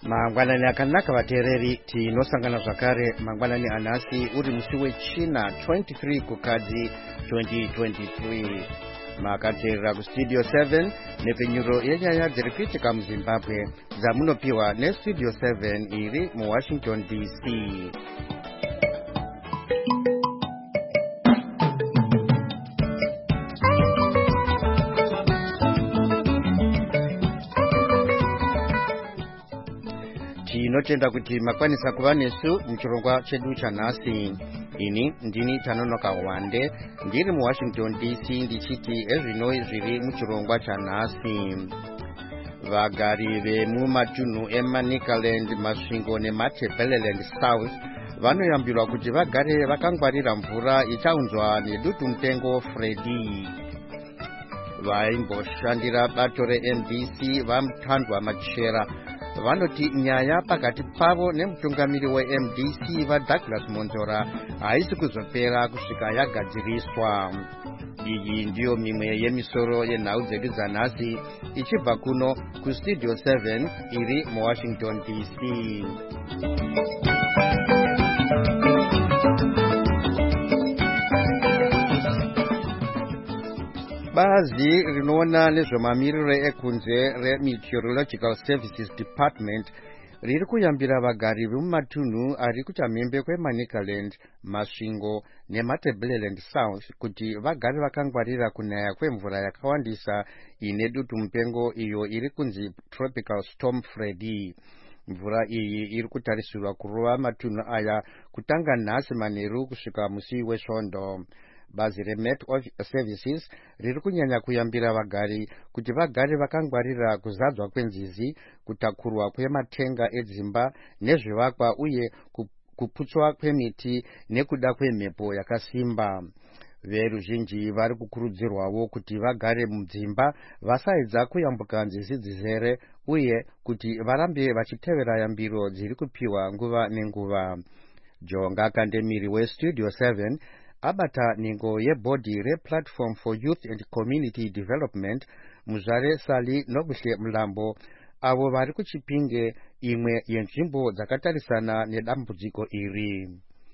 Mangwanani akanaka vateereri, tinosangana zvakare mangwanani anhasi uri musi wechina 23 kukadzi 2023. Makateerera kustudio 7 nepfenyuro yenyaya dziri kuitika muZimbabwe dzamunopiwa nestudio 7 iri muWashington DC. Tinotenda kuti makwanisa kuva nesu muchirongwa chedu chanhasi. Ini ndini Tanonoka Wande, ndiri muWashington DC ndichiti ezvinoi zviri muchirongwa chanhasi. Vagari vemumatunhu eManicaland, Masvingo neMatabeleland South vanoyambirwa kuti vagare vakangwarira mvura ichaunzwa nedutu mupengo Freddy. Vaimboshandira bato reMDC vamutandwa Machera vanoti nyaya pakati pavo nemutungamiri weMDC vaDouglas Monzora haisi kuzopera kusvika yagadziriswa. Iyi ndiyo mimwe yemisoro yenhau dzedu dzanhasi ichibva kuno kustudio 7 iri muWashington DC. Bazi rinoona nezvemamiriro ekunze reMeteorological Services Department riri kuyambira vagari vemumatunhu ari kuchamhembe kweManicaland, Masvingo neMatabeleland South kuti vagare vakangwarira kunaya kwemvura yakawandisa ine dutu mupengo iyo iri kunzi Tropical Storm Freddy. Mvura iyi iri kutarisirwa kurova matunhu aya kutanga nhasi manheru kusvika musi wesvondo. Bazi reMet Services riri kunyanya kuyambira vagari kuti vagare vakangwarira kuzadzwa kwenzizi, kutakurwa kwematenga edzimba nezvivakwa uye kuputswa kwemiti nekuda kwemhepo yakasimba. Veruzhinji vari kukurudzirwawo kuti vagare mudzimba vasaedza kuyambuka nzizi dzizere uye kuti varambe vachitevera yambiro dziri kupiwa nguva nenguva. Jonga Kandemiri weStudio 7 abata nhengo yebhodhi rePlatform for Youth and Community Development Muzvare Sali Nobuhle Mulambo avo vari kuChipinge, imwe yenzvimbo dzakatarisana nedambudziko iri.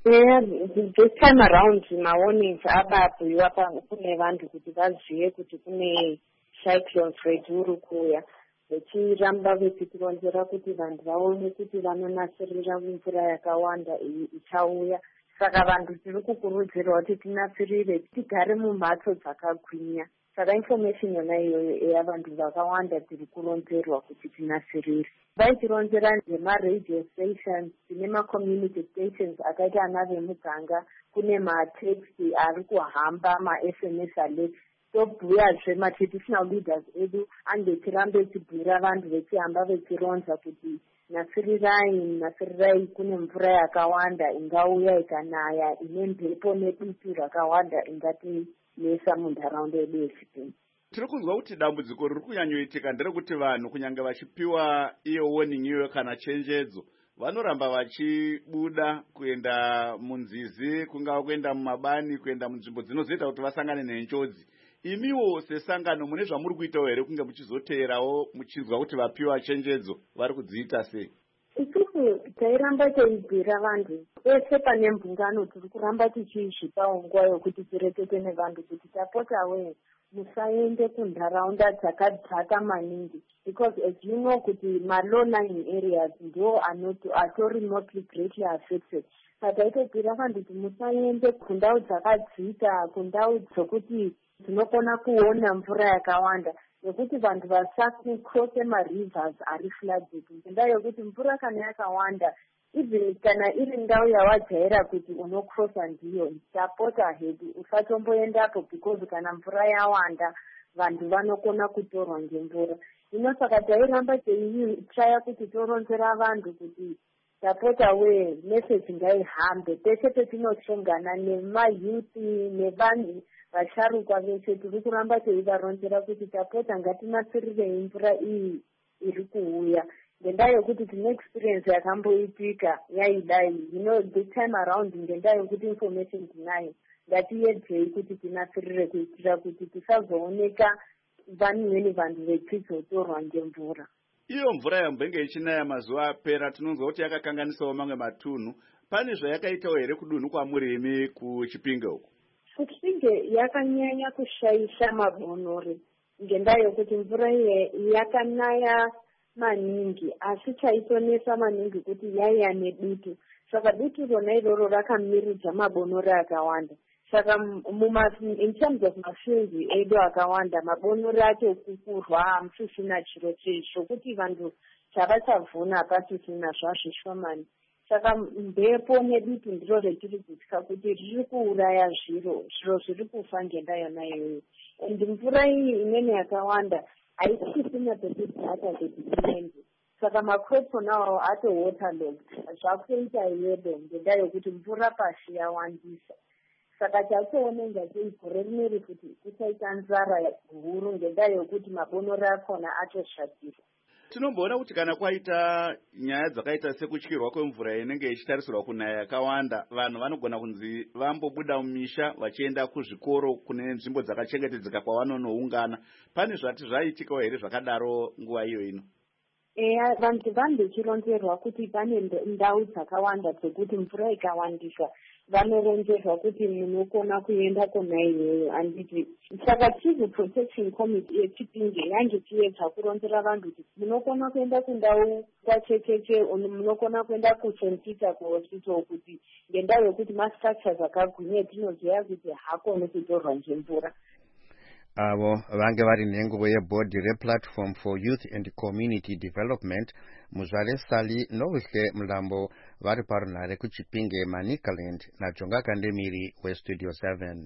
This time around maonings ababhuyiwa kune vantu kuti vazive kuti kune cyclone Freddy uri kuuya, vechiramba vechitironzera kuti vantu vaone kuti vanonasirira mvura yakawanda iyi ichauya. Saka vantu tiri kukurudzirwa kuti tinasirire, tigare mumhatso dzakagwinya. Saka information yona iyoyo eya vantu vakawanda tiri kuronzerwa kuti tinasirire. Vaichironzera nemaradio stations nemacommunity stations akaita ana vemuganga, kune matext ari kuhamba, maSMS alert. Tobhuyazve matraditional leaders edu ange tirambe echibhuyira vantu vechihamba vechironza kuti nasirirai kune mvura yakawanda ingauya ikanaya ine mhepo nedutu rakawanda ingatinesa muntaraunda yedu yeChipinge. Tiri kunzwa kuti dambudziko riri kunyanyoitika nderekuti vanhu kunyange vachipiwa iyo warning iyoyo kana chenjedzo vanoramba vachibuda kuenda munzizi, kungava kuenda mumabani, kuenda munzvimbo dzinozoita kuti vasangane nenjodzi. Imiwo sesangano mune zvamuri kuitawo here kunge muchizoteerawo muchinzwa kuti vapiwa chenjedzo vari kudziita sei? Isusu tairamba teibhira vantu pese pane mbungano, tiri kuramba tichizvipawo nguva yokuti tirekete nevantu kuti tapotawe musaende kuntaraunda dzakadzaka maningi, because as you know kuti ma-low lying areas ndo ato remotely greatly affected. Taitobhira vantu kuti musaende kundau dzakadzika, kundau dzokuti tinokona kuona mvura yakawanda, nekuti vantu vasakrose marivers ari flooded. Ngendaa yokuti mvura kana yakawanda, even kana iri ndau yawajaira kuti unokrosa ndiyo, tapota hedu usatomboendapo, because kana mvura yawanda vantu vanokona kutorwa ngemvura. Saka tairamba teitraya kuti toronzera vantu kuti tapota message ngaihambe peshe petinohlongana nemayuthi nevanhu vasharukwa veshe, tiri kuramba teivaronzera kuti tapota ngatinasirirei mvura iyi iri kuuya. Ngendaa yokuti tine experience yakamboitika yaidai, this time around ngendaa yokuti information tinayo, ngatiedzei kuti tinasirire kuitira kuti tisazooneka vamweni vantu vechizotorwa ngemvura. iyo mvura yambenge ichinaya mazuva apera tinonzwa kuti yakakanganisawo mamwe matunhu. Pane zvayakaitawo here kudunhu kwamurimi kuChipinge uko? kuChipinge yakanyanya kushaisha mabonore ngendaa yokuti mvura yakanaya maningi, asi chaitonesa maningi kuti yaiya nedutu. Saka dutu rona iroro rakamiridza mabonore akawanda. Saka in terms of mafields edu akawanda, mabonore acho kukurwa hamusisina chiro chokuti vantu chavachavhuna hapasisina zvazvishomani. Saka mhepo nedutu ndiro retiri kutya kuti riri kuuraya zviro zviri kufa ngendaa yona iyoyo. And mvura iyi imweni yakawanda haisisina pekuti atazodhimende. Saka macrops nawo ato waterlogged, zvakuita yedo ngendaa yokuti mvura pashi yawandisa. Saka tatoona ngati gore rineri kuti kuchaita nzara huru ngendaa yokuti mabonore akona atoshatirwa. Tinomboona kuti kana kwaita nyaya dzakaita sekutyirwa kwemvura inenge ichitarisirwa kunaya yakawanda, vanhu vanogona kunzi vambobuda mumisha vachienda kuzvikoro kune nzvimbo dzakachengetedzeka kwavanonoungana. Pane zvati zvaitikawo here zvakadaro nguva iyo ino? Eya, vantu vandochironzerwa kuti pane ndau dzakawanda dzekuti mvura ikawandisa vanoronzerwa kuti munokona kuenda kona iyoyo. Anditi saka Civil Protection Committee yeChipinge yange chiedza kuronzera vantu kuti munokona kuenda kundau kwachecheche, munokona kuenda kuSt Peter kuhospital kuti ngendaa yokuti mastructures akagwinya tinoziva kuti hakoni kutorwa ngemvura. Avo vange vari nenguva yebhodhi rePlatform for Youth and Community Development Muzvare Sali noWihle Mulambo vari parunhare kuChipinge Manicaland naJonga Kandemiri weStudio 7.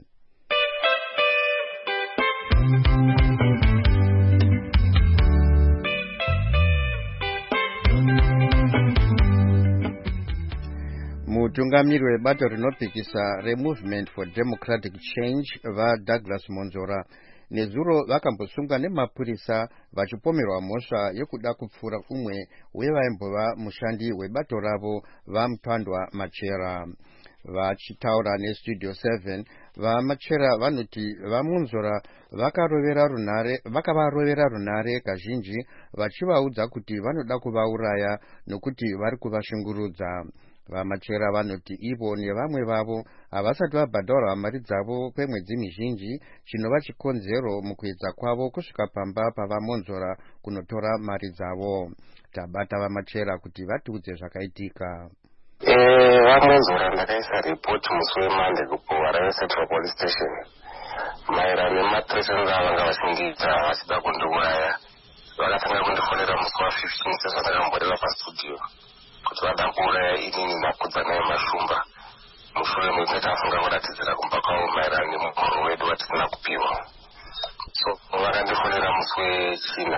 Mutungamiri webato rinopikisa reMovement for Democratic Change vaDouglas Monzora nezuro vakambosunga nemapurisa vachipomerwa mhosva yekuda kupfura umwe wevaimbova mushandi webato ravo vaMupandwa Machera. Vachitaura neStudio 7, vaMachera vanoti vaMonzora vakavarovera runhare kazhinji vachivaudza kuti vanoda kuvauraya nokuti vari kuvashungurudza. VaMachera vanoti ivo nevamwe vavo havasati vabhadharwa mari dzavo kwemwedzi mizhinji, chinova chikonzero mukuedza kwavo kusvika pamba pavaMonzora kunotora mari dzavo. Tabata vaMachera kuti vatiudze zvakaitika. VaMonzora ndakaisa ripoti musi weMonday kuPuhara Central Police Station maererano nemathreatens avanga vachindiita vachida kundiuraya. Vakatanga kundifonera musi wa15 sezvandakambodela pastudio kuti vada kuuraya inini nakudza naye Mashumba. Mushure mekunge tafunga kuratidzira kumba kwavo maererano nemukoro wedu watisina kupiwa. So vakandifonera musi weChina,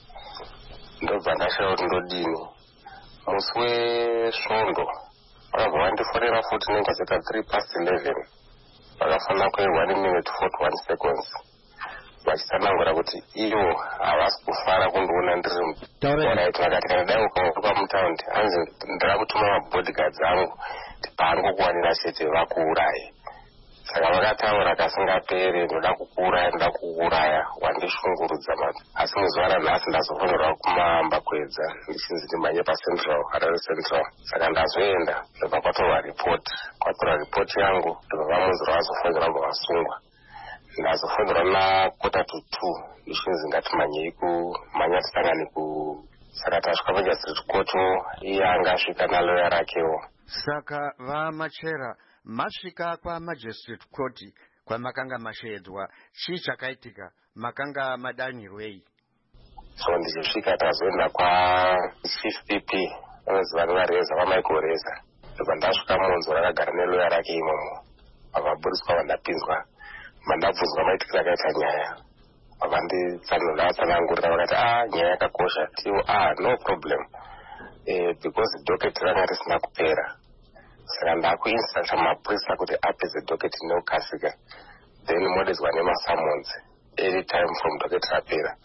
ndobva ndashaura kuti ndodini. Musi weSvondo vakabva vandifonera futi nenga dzeka 11:03 vakafanira kwe 1 minute 41 seconds vachitsanangura kuti ivo havasi kufara kundiona ndiri right. Vakati kana dai ukauka mutaundi hanzi ndira kutuma mabodyguards angu kuti paangokuwanira chete vakuuraye. Saka vakataura kasingapere, ndoda kukuuraya wandishungurudza mati. Asi muzuva ranhasi ndazofonera kumaamba kwedza ndichinzi ndimhanye paCentral, Harare Central. Saka ndazoenda ndobva kwatorwa ripoti. Kwatorwa ripoti yangu ndobva vaMonzora vazofonera mbva vasungwa. Ndazofonera na 1:45 ndichinzi ngatimhanyei kumhanya tisangane saka tasvika paMagistrate Court, iye anga asvika naloya rakewo. Saka vaMachera masvika kwaMagistrate Court kwamakanga masheedzwa, chii chakaitika? Makanga madanyirwei? So ndichisvika tazoenda kwaChief PP vanonzi vanoreza vaMichael Reza. Ndobva ndasvika Monzora akagara neloya rake imomo. Vakaburiswa vandapinzwa, mandabvunzwa maitikiro akaita nyaya. Vakanditsanangurira vakati nyaya yakakosha. Tiwo no problem, because docket ranga risina kupera. Saka ndakuinstructa mapurisa kuti apedze docket neukasika, then modedzwa nemasummons any time from docket rapera.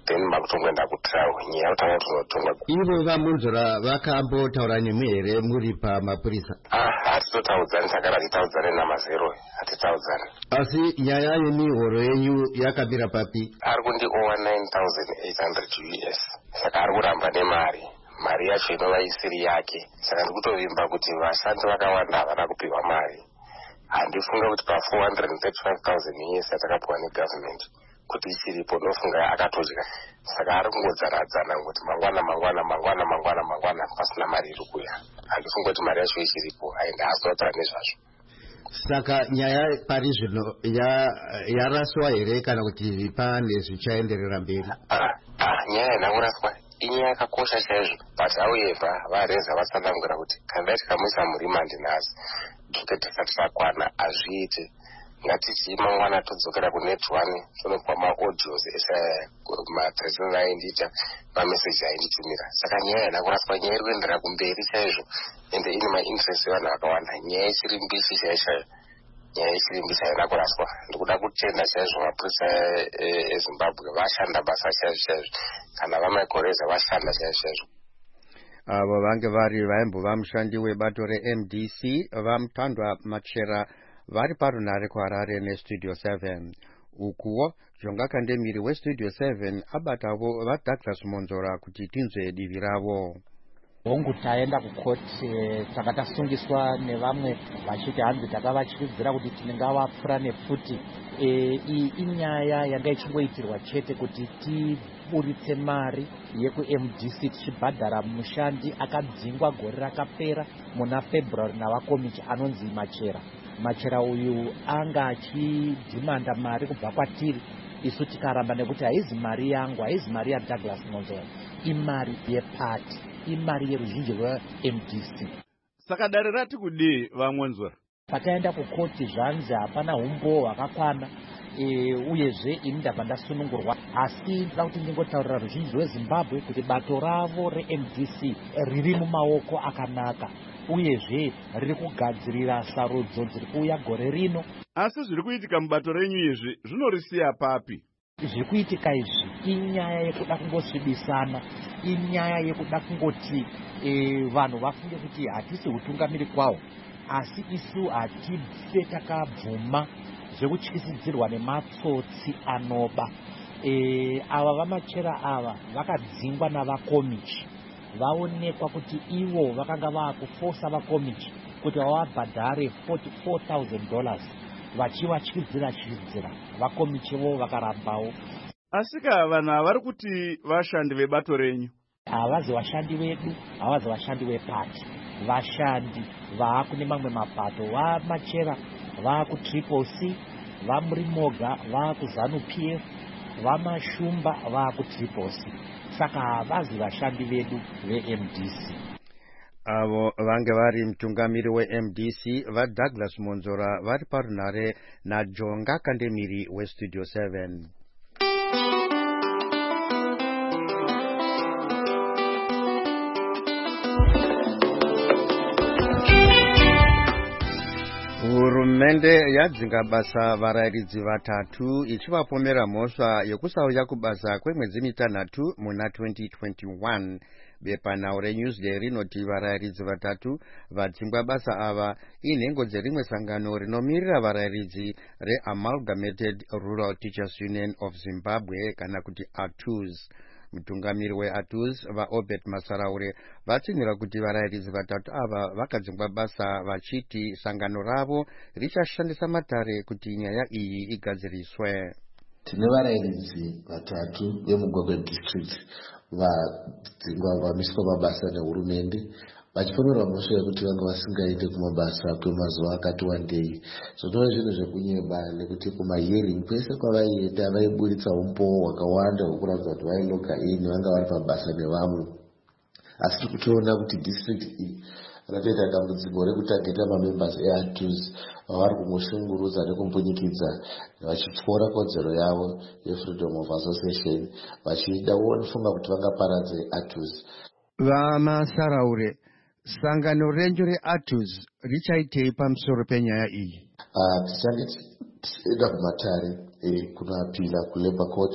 then makutongoenda kutrial. Nyaya yekutanga tunotongwa. Ivo vamunzura vakambotaura nemwe here muri pamapurisa? Hatitotaudzani, takara titaudzane namazero, hatitaudzani. Asi nyaya yemihoro yenyu yakamira papi? Ari kundiowa 9,800 US. Saka ari kuramba nemari. Mari yacho inova isiri yake. Saka ndikutovimba kuti vashandi vakawanda havana kupiwa mari. Handifunga kuti pa 435,000 US atakapiwa negovernment kuti ichiripo, ndofunga akatodya. Saka ari kungodzaradzana ngoti mangwana pasina mari iri kuya. Handifunga kuti mari yacho ichiripo, aenda azotaura nezvazvo. Saka nyaya pari zvino yaraswa here kana kuti pane zvichaenderera mberi? Nyaya ina kuraswa. Inyaya yakakosha chaizvo, but however vareza vatsanangura kuti kana tikamuisa murimandi nhasi dzoke tisati takwana hazviite. Ngatiti mangwana todzokera kunet 1 tonopa maaudios mapresence aindiita mameseji ainditumira. Saka nyaya ina kuraswa, nyaya iri kuendera kumberi chaizvo, ende ine mainterest evanhu vakawanda. Nyaya ichiri mbishi chaizvo, nyaya ichiri mbishi haina kuraswa. Ndikuda kutenda chaizvo mapurisa eZimbabwe vashanda basa chaizvo, kana vamakoreza vashanda chaizvo. Avo vange vari vaimbova mushandi webato reMDC vamutandwa Machera vari parunare kuHarare neStudio 7. Ukuwo Jonga Kandemiri weStudio 7 abatavo vaDouglas Monzora kuti tinzwe divi ravo. Hongu taenda kukoti takatasungiswa nevamwe vachiti hanzi takavatyisidzira kuti tingavapfura nefuti. Iyi inyaya yanga ichingoitirwa chete kuti tiburitse mari yekuMDC tichibhadhara mushandi akadzingwa gore rakapera muna February navakomichi anonzi Machera. Machera uyu anga achidhimanda mari kubva kwatiri, isu tikaramba nekuti haizi mari yangu, haizi mari yaDouglas Monzora, imari yepati, imari yeruzhinji rweMDC. Saka dare rati kudii vaMonzora? Pataenda kukoti zvanzi hapana umbo hwakakwana, uyezve ini ndabva ndasunungurwa. Asi ndida kuti ndingotaurira ruzhinji rweZimbabwe kuti bato ravo reMDC riri mumaoko akanaka, uyezve riri kugadzirira sarudzo dziri kuuya gore rino. Asi zviri kuitika mubato renyu izvi zvinorisiya papi? Zviri kuitika izvi inyaya yekuda kungosvibisana, inyaya yekuda kungoti vanhu vafunge kuti hatisi utungamiri kwawo, asi isu hatife takabvuma zvekutyisidzirwa nematsotsi anoba. Ava vaMachera ava vakadzingwa navakomichi, vaonekwa kuti ivo vakanga vakufosa vakomichi kuti vavabhadhare $44,000 vachivatyidzira vakomichivo vakarambawo. Asika vanhu vari kuti vashandi vebato renyu? Havazi vashandi vedu, havazi vashandi vepati, vashandi vaakune mamwe mapato. VaMachera vaakuCCC, vaMurimoga vaakuZANU-PF, vaMashumba vaakuCCC. Saka havazi vashandi vedu veMDC. Avo vange vari mutungamiri weMDC vaDouglas Monzora vari parunare naJonga Kandemiri weStudio 7. Hurumende yadzinga basa varayiridzi vatatu ichivapomera mhosva yekusauya kubasa kwemwedzi mitanhatu muna 2021. Bepanhau reNewsday rinoti varayiridzi vatatu vadzingwa basa ava inhengo dzerimwe sangano rinomirira varayiridzi reAmalgamated Rural Teachers Union of Zimbabwe kana kuti ATUZ. Mutungamiri weATUZ vaObert Masaraure vatsinhira kuti varayiridzi vatatu ava vakadzingwa basa vachiti sangano ravo richashandisa matare kuti nyaya iyi igadziriswe. Tine varayiridzi vatatu vemugwagwe district vadzingwa vamiswa mabasa nehurumende vachipomerwa mhosva yekuti vanga vasingaende kumabasa kwemazuva akati wandei. Zvinova zvinhu zvekunyeba nekuti kumahearing kwese kwavaienda vaiburitsa umbowo hwakawanda hwekuratidza kuti vailoga ini vanga vari pabasa nevamwe. Asi tiri kutoona kuti district iyi ratoita dambudziko rekutageta mamembers eATUZ vavari kungoshungurudza nekumbunyikidzwa vachipfuura kodzero yavo yefreedom of association vachida kufunga kuti vangaparadze ATUZ. VaMasaraure, sangano renyu reATUZ richaitei pamusoro penyaya iyi? Tichange tichienda kumatare kunoapila kuLabour Court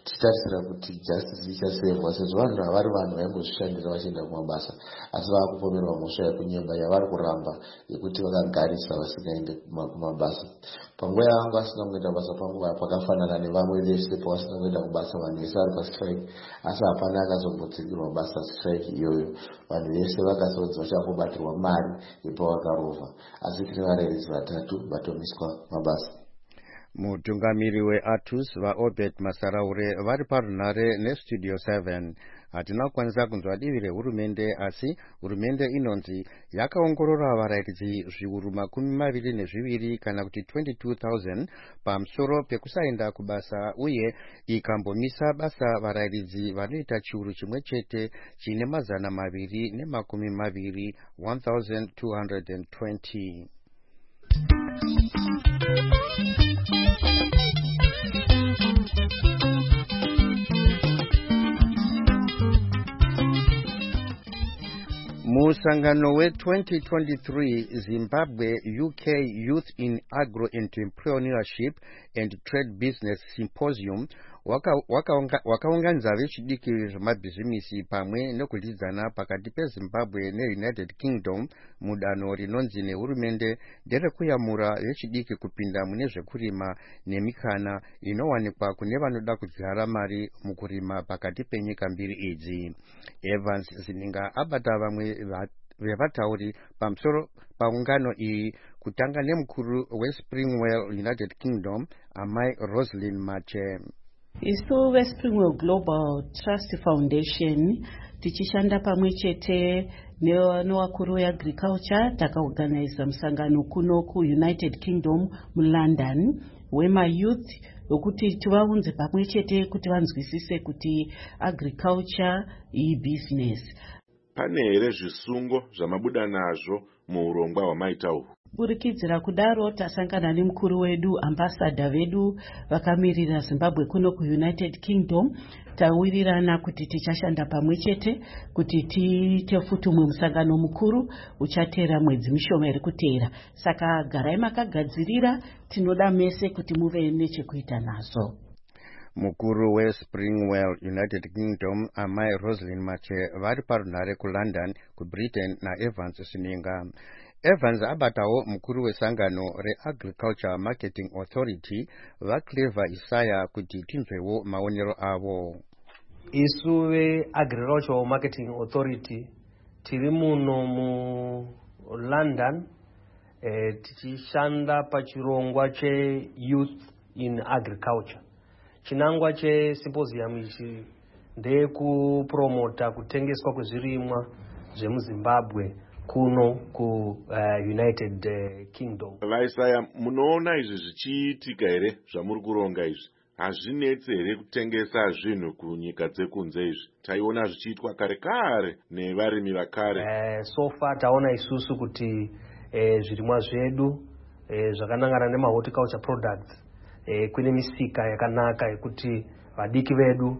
tichitarisira kuti justice ichasevwa sezvo vanhu havari vanhu vaimbozvishandira vachienda kumabasa asi vakupomerwa mhosva yekunyemba yavari kuramba yekuti vakagarisa vasingaende kumabasa. Panguva yavanga vasina kuenda kubasa panguva pakafanana nevamwe vese pavasina kuenda kubasa vanhu vese vari pastrike asi hapana akazombodzingirwa basa strike iyoyo. Vanhu vese vakasonzi vachangobatirwa mari yepavakarova asi tine varairidzi vatatu vatomiswa mabasa. Mutungamiri weATUS vaObert Masaraure vari parunhare neStudio 7. Hatina kukwanisa kunzwa divi rehurumende asi hurumende inonzi yakaongorora varairidzi zviuru 22 kana kuti 22,000 pamusoro pekusaenda kubasa uye ikambomisa basa varairidzi vanoita chiuru chimwe chete chine 220 1220. Musangano we-2023 Zimbabwe UK Youth in Agro-Entrepreneurship and Trade Business Symposium wakaunganidza vechidiki zvemabhizimisi pamwe nekulidzana pakati peZimbabwe neUnited Kingdom mudanho rinonzi nehurumende nderekuyamura vechidiki kupinda mune zvekurima nemikana inowanikwa kune vanoda kudyara mari mukurima pakati penyika mbiri idzi. Evans Zininga abata vamwe vevatauri pamusoro paungano iyi kutanga nemukuru weSpringwell United Kingdom amai Rosalind Mache. Isu veSpringwell Global Trust Foundation tichishanda pamwe chete nevakuru veagriculture takaorganiza musangano kuno kuUnited Kingdom muLondon wemayouth wekuti tivaunze pamwe chete kuti vanzwisise kuti agriculture ibusiness. Pane here zvisungo zvamabuda nazvo muurongwa hwamaita uhu? Burikidzira kudaro tasangana nemukuru wedu ambassador vedu vakamirira Zimbabwe kuno kuUnited Kingdom tawirirana kuti tichashanda pamwe chete kuti tiite futi umwe musangano mukuru uchatera mwedzi mishoma iri kuteera. Saka garai makagadzirira, tinoda mese kuti muve nechekuita nazo. Mukuru weSpringwell United Kingdom amai Rosalind Mache vari parunhare kuLondon kuBritain naEvans Zininga. Evans abatawo mukuru wesangano reAgriculture Marketing Authority vaClever Isaya kuti tinzwewo maonero avo. Isu veAgriculture Marketing Authority tiri muno muLondon tichishanda pachirongwa cheYouth in Agriculture. Chinangwa chesymposium ichi ndekupromota kutengeswa kwezvirimwa zvemuZimbabwe kuno kuUnited Kingdom. Vaisaya, munoona izvi zvichiitika here zvamuri kuronga izvi? Hazvinetsi here kutengesa zvinhu kunyika dzekunze izvi? Taiona zvichiitwa kare nevarimi vakare. So far taona isusu kuti zvirimwa zvedu zvakanangana nemahorticulture products kune misika yakanaka yekuti vadiki vedu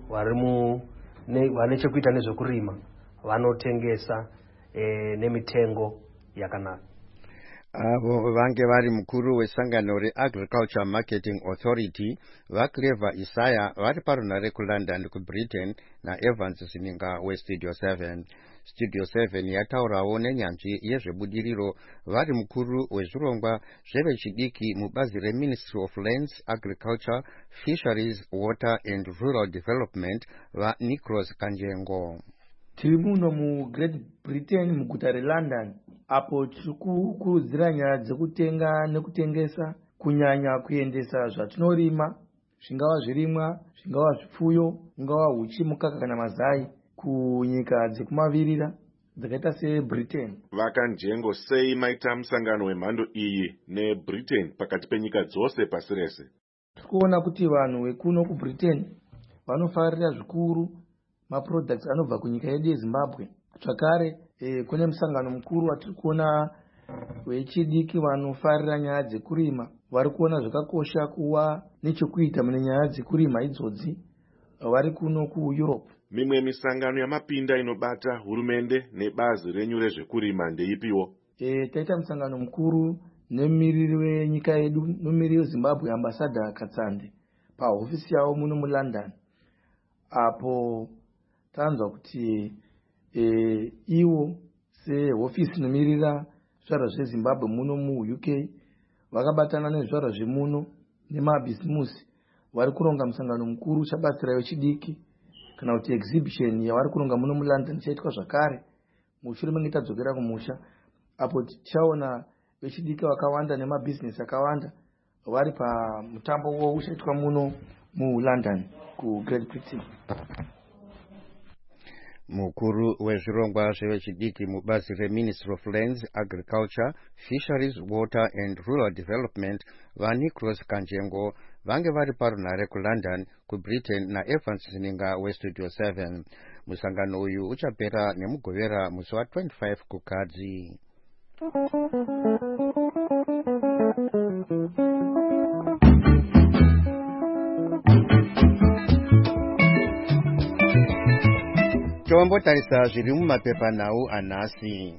vane chekuita nezvekurima vanotengesa nemitengo yakanaka. Avo vange vari mukuru wesangano reAgriculture Marketing Authority vaClever Isaya vari parunhare kuLondon kuBritain naEvans Zininga weStudio 7. Studio 7 yataurawo nenyanzvi yezvebudiriro vari mukuru wezvirongwa zvevechidiki mubazi reMinistry of Lands, Agriculture, Fisheries, Water and Rural Development vaNicholas Kanjengo. Tiri muno muGreat Britain muguta reLondon apo tiri kukurudzira nyaya dzekutenga nekutengesa kunyanya kuendesa zvatinorima zvingava zvirimwa zvingava zvipfuyo ungava uchi mukaka kana mazai kunyika dzekumavirira dzakaita seBritain. Vakanjengo sei maita musangano wemhando iyi neBritain pakati penyika dzose pasi rese? Tikuona kuti vanhu vekuno kuBritain vanofarira zvikuru maproducts anobva kunyika yedu yeZimbabwe. Zvakare kune musangano mukuru watiri kuona vechidiki vanofarira nyaya dzekurima vari kuona zvakakosha kuva nechekuita mune nyaya dzekurima idzodzi vari kuno kuEurope. Mimwe misangano yamapinda inobata hurumende nebazi renyu rezvekurima ndeipiwo? Taita musangano mukuru nemumiriri wenyika yedu nomumiriri weZimbabwe ambassador Katsande pahofisi yavo muno muLondon. apo tanzwa kuti iwo sehofisi inomirira zvizvarwa zvezimbabwe muno muuk vakabatana nezvizvarwa zvemuno nemabhisimusi vari kuronga musangano mukuru uchabatsira vechidiki kana kuti exhibition yavari kuronga muno mulondon ichaitwa zvakare mushure menge tadzokera kumusha, apo tichaona vechidiki vakawanda nemabhizinesi akawanda vari pamutambo uwo uchaitwa muno muLondon kuGreat Britain. Mukuru wezvirongwa zvevechidiki mubazi reMinistry of Lands, Agriculture, Fisheries, Water and Rural Development vaNicholas Kanjengo vange vari parunhare kuLondon kuBritain naEvans Zininga weStudio 7. Musangano uyu uchapera nemugovera musi wa25 kukadzi. Tombotarisa zviri mumapepanhau anhasi.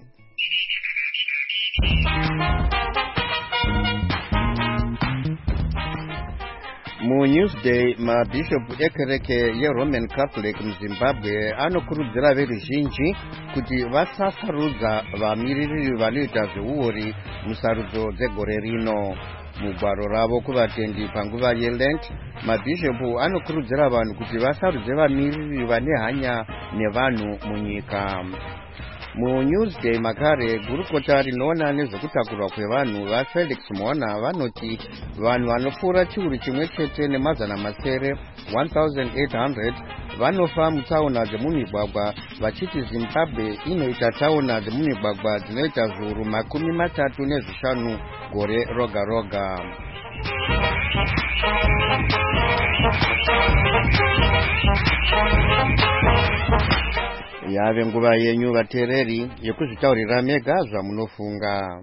MuNewsday, mabhishopu ekereke yeRoman Catholic muZimbabwe anokurudzira veruzhinji kuti vasasarudza vamiriri vanoita zveuori musarudzo dzegore rino. Mugwaro ravo kuvatendi panguva yeLent, mabhishopu anokurudzira vanhu kuti vasarudze vamiriri vane hanya nevanhu munyika. MuNewsday makare, gurukota rinoona nezvekutakurwa kwevanhu vaFelix Mwana vanoti vanhu vanopfuura chiuru chimwe chete nemazana masere 1800 vanofa mutsaona dzemumigwagwa, vachiti Zimbabwe inoita tsaona dzemumigwagwa dzinoita zviuru 35 gore roga roga. Yave nguva yenyu vateereri yekuzvitaurira mega zvamunofunga.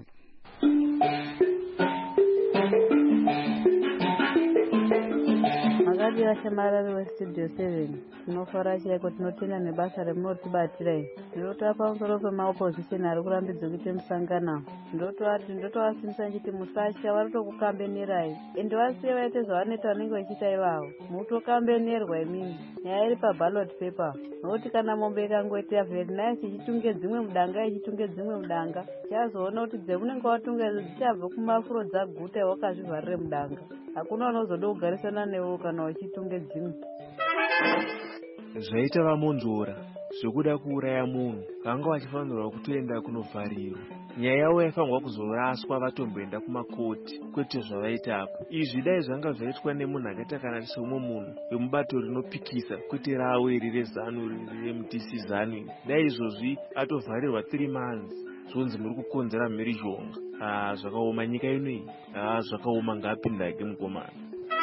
Makati vashamarari weStudio 7 tinofara chaiko, tinotenda nebasa remunotibatira iri. Ndinotora pamusoro pemaopposition ari kurambidza kuita musangano. Ndotovasimisa nchiti musatya, vari kutokukambenerai. Ende vasiye vaite zvavanoita vanenge vachiita ivavo. Mutokambenerwa imini. Nyaya iri paballot paper. Nokuti kana mombe ikangoita very nice ichitunge dzimwe mudanga ichitunge dzimwe mudanga, chazoona kuti dzemunenge watunga dzichabva kumafuro dzaguta wakazvivharire mudanga. Hakuna unozoda kugarisana newe kana uchitunge dzimwe. Zvaita vamonzvora zvokuda kuuraya munhu vanga vachifanirwa kutoenda kunovharirwa. Nyaya yavo yaifanirwa kuzoraswa vatomboenda kumakoti, kwete zvavaita apa. Izvi dai zvanga zvaitwa nemunhu akaita kana seumwe munhu wemubato rinopikisa, kwete ravo iri rezanu remudisi zanu. Dai izvozvi atovharirwa 3 months. Zvonzi muri kukonzera mhirizhonga. Zvakaoma nyika inoyi. Zvakaoma ngapindake mukomana.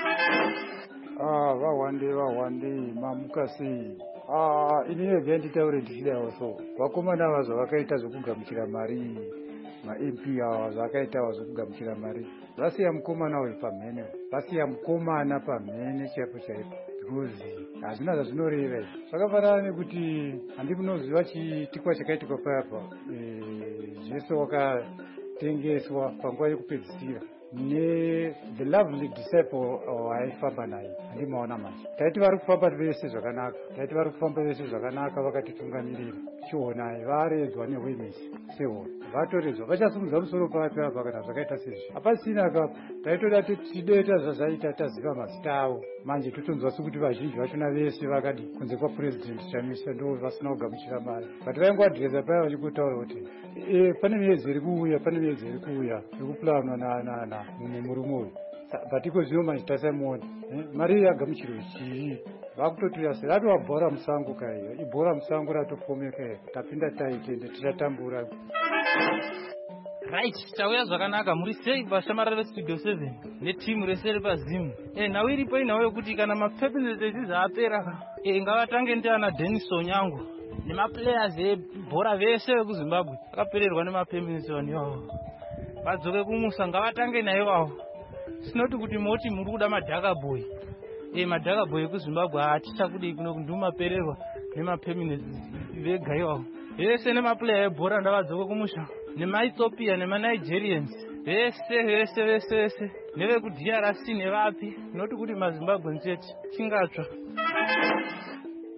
Vahwande mamukasi. Inini nditaure ndichidawo so. Vakomana ava zvavakaita zvokugamuchira mari, maMP ava zvakaitawo zvokugamuchira mari. Vasiya mukomana uyu pamhene. Vasiya mukomana pamhene chaipo chaipo. Because hazvina zvazvinoreva. Zvakafanana nekuti handikunoziva chitikwa chakaitikwa payapa. Jesu wakatengeswa panguva yekupedzisira. The lovely disciple aifamba naye handimaona manje. Taiti vari kufamba vese zvakanaka, vakatitungamirira. Chiona varedzwa newitness seho vatoredzwa, vachasimudza musoro pake apa kana zvakaita sezvi. Hapasina apa taitoda tideta zvazvaita taziva mazita avo. Manje totonzwa sekuti vazhinji vachona vese vakadi kunze kwapresident chamisa ndo vasina kugamuchira mari. But vaingoadhireza paya vachikutaura kuti pane miedzi iri kuuya yekuplanwa na murume uyu. But iko zvino manje tasamuona mari yagamuchirwa chii. Vakutotuya se ratova bhora musango kaiyo, ibhora musango ratofomeka, tapinda taitende tichatambura. Right, tauya zvakanaka. Muri sei vashamarari veStudio 7 netimu rese riri paZimu? Nhau iripo inhau yokuti kana mapepinesi edziza apera, ngavatange ndiana Denison Nyangu nemaplayers ebhora vese vekuZimbabwe vakapererwa nemapepinesi vanhu ivavo. Vadzoke kumusa, ngavatange naivavo. Sinoti kuti moti muri kuda madhaka boy. Madhaka boy ekuZimbabwe hatichakudei kuno kundumapererwa nemapepinesi vega ivavo. Vese nemaplayer ebhora ndavadzoke kumusha. NemaEthiopia nemaNigerians vese nevekuDRC nevapi, noti kuti maZimbabwe nzete chingatsva.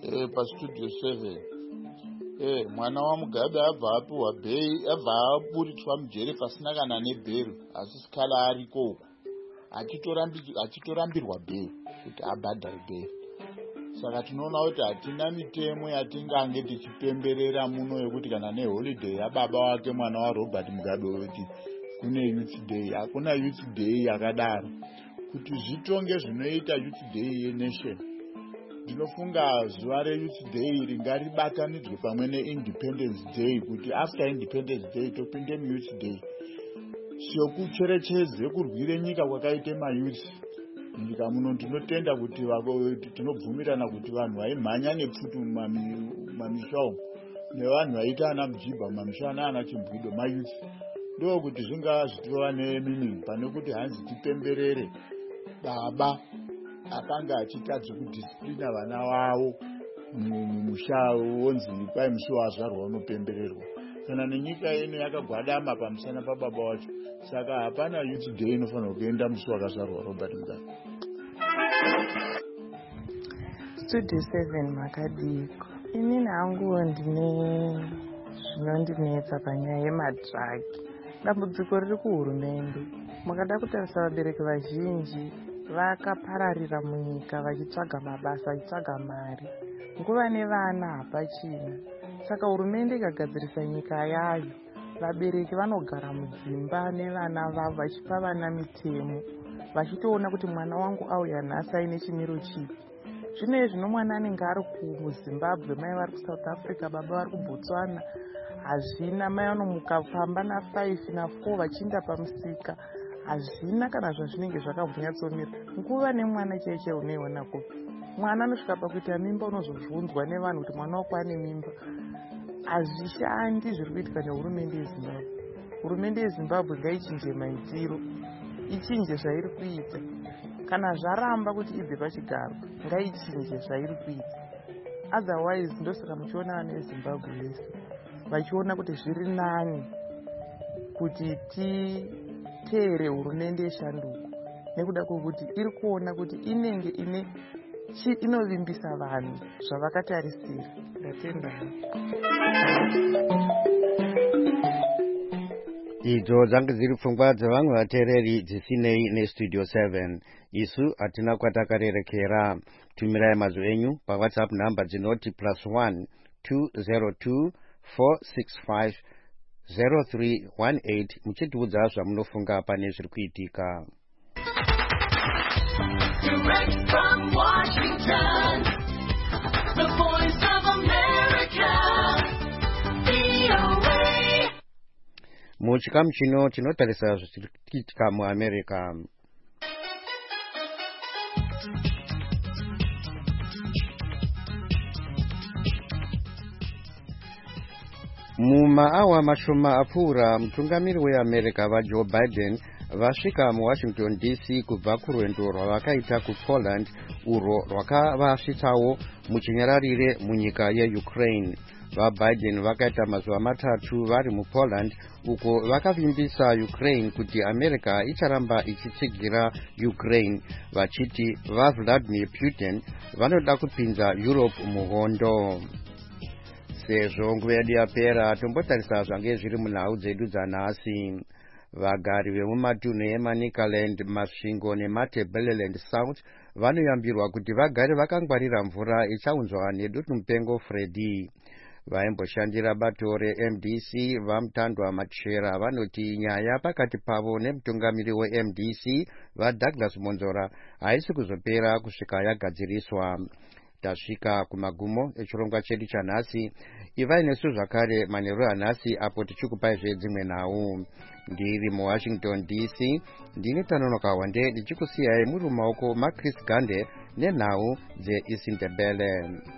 pastudio 7 mwana waMugabe abva apiwa bhei, abva aburitswa mujere pasina kana nebhero, asi Sikala ariko uko achitorambirwa bhei kuti abhadhare bhei. Saka tinoona kuti hatina mitemo yatingange tichipemberera muno yekuti kana neholiday yababa wake mwana waRobert Mugabe kuti kune youth day. Hakuna youth day yakadaro. Kuti zvitonge zvinoita youth day yenation, ndinofunga zuva reYouth Day ringaribatanidzwe pamwe neIndependence Day, kuti after Independence Day topinde muYouth Day sokucherechedze kurwire nyika kwakaite mayouth. Nyika muno tinotenda kuti tinobvumirana kuti vanhu vaimhanya nepfutu mumamisha umo nevanhu vaita ana Mujibha mumamisha naana Chimbwido mayouth. Ndo kuti zvinga zvitova nemeaning pane kuti hanzi tipemberere baba akanga achitadza kudisciplina vana vavo mumusha wonzi kwai musi wazvarwa unopembererwa. Kana nenyika ino yakagwadama pamusana pababa wacho, saka hapana youth day inofanira kuenda musi wakazvarwa Robert Mugabe. Studio 7 Makadiko. Inini hangu ndine zvinondinetsa panyaya yemadhiragi. Dambudziko riri kuhurumende. Makada kutarisa vabereki vazhinji vakapararira munyika vachitsvaga mabasa, vachitsvaga mari. Nguva nevana hapachina. Saka hurumende ikagadzirisa nyika yayo, vabereki vanogara mudzimba nevana vavo vachipa vana mitemo, vachitoona kuti mwana wangu auya nhasi aine chimiro chipi. Zvino zvino mwana anenge ari kuZimbabwe, mai vari kuSouth Africa, baba vari kuBotswana, hazvina. Mai vanomuka pamba na5 na4 vachienda pamusika, hazvina kana zvazvinenge zvakabvunyatsomira. Nguva nemwana chaiye unoiona kupi? Mwana anosvika pakuita mimba, unozobvunzwa nevanhu kuti mwana wako ane mimba. Hazvishandi zviri kuitika nehurumende yeZimbabwe. Hurumende yeZimbabwe ngaichinje maitiro, ichinje zvairi kuita. Kana zvaramba kuti ibve pachigaro, ngaichinje zvairi kuita. Otherwise ndosaka muchiona vana veZimbabwe vese vachiona kuti zviri nani kuti titeere hurumende yeshanduko, nekuda kwokuti iri kuona kuti inenge inovimbisa vanhu zvavakatarisira. Ndatenda. Idzo dzange dziri pfungwa dzevamwe vateereri dzisinei neStudio 7. Isu hatina kwatakarerekera. Tumirai mazwi enyu paWhatsApp namba dzinoti +1 202 465 0318 muchitiudza zvamunofunga pane zviri kuitika. Direct from Washington, the voice of America, VOA. Muchikamu chino tinotarisa zviri kuitika muAmerica. Mumaawa mashoma apfuura, mutungamiri weAmerica vaJoe Biden vasvika muWashington DC kubva kurwendo rwavakaita kuPoland urwo rwakavasvitsawo muchinyararire munyika yeUkraine. VaBiden vakaita mazuva matatu vari muPoland uko vakavimbisa Ukraine kuti America icharamba ichitsigira Ukraine, vachiti vaVladimir Putin vanoda kupinza Europe muhondo. Sezvo nguva yedu yapera, tombotarisa zvange zviri munhau dzedu dzanhasi. Vagari vemumatunhu eManicaland, Masvingo neMatabeleland South vanoyambirwa kuti vagare vakangwarira mvura ichaunzwa nedutumupengo Freddy. Vaimboshandira bato reMDC vaMutandwa Machera vanoti nyaya pakati pavo nemutungamiri weMDC vaDouglas Monzora haisi kuzopera kusvika yagadziriswa. Tasvika kumagumo echirongwa chedu chanhasi. Ivai nesu zvakare manheru anhasi apo tichikupaizve dzimwe nhau. Ndiri muWashington DC, ndine Tanonoka Wande ndichikusiyai muri mumaoko maChris Gande nenhau dzeIsindebele.